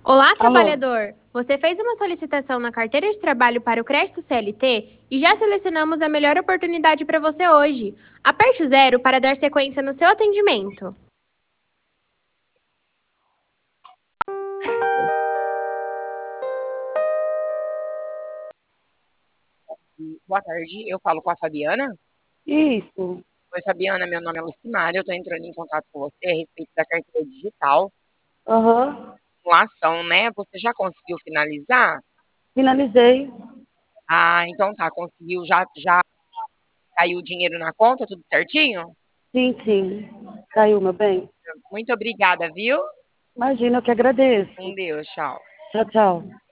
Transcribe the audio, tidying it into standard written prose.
Olá, Alô? trabalhador! Você fez uma solicitação na carteira de trabalho para o crédito CLT e já selecionamos a melhor oportunidade para você hoje. Aperte o zero para dar sequência no seu atendimento. Boa tarde, eu falo com a Fabiana. Isso. Oi, Fabiana, meu nome é Lucimar, eu estou entrando em contato com você a respeito da carteira digital, Aham. simulação, né? Você já conseguiu finalizar? Finalizei. Ah, então tá, conseguiu, já caiu o dinheiro na conta, tudo certinho? Sim, sim. Caiu, meu bem. Muito obrigada, viu? Imagina, eu que agradeço. Com Deus, tchau. Tchau, tchau.